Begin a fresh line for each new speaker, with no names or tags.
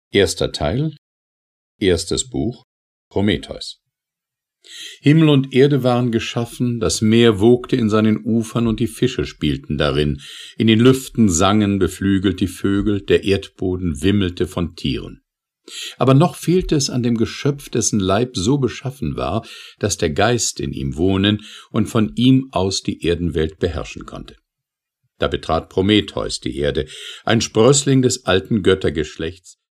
Erster Teil, erstes Buch, Prometheus. Himmel und Erde waren geschaffen, das Meer wogte in seinen Ufern und die Fische spielten darin, in den Lüften sangen beflügelt die Vögel, der Erdboden wimmelte von Tieren. Aber noch fehlte es an dem Geschöpf, dessen Leib so beschaffen war, dass der Geist in ihm wohnen und von ihm aus die Erdenwelt beherrschen konnte. Da betrat Prometheus die Erde, ein Sprössling des alten Göttergeschlechts,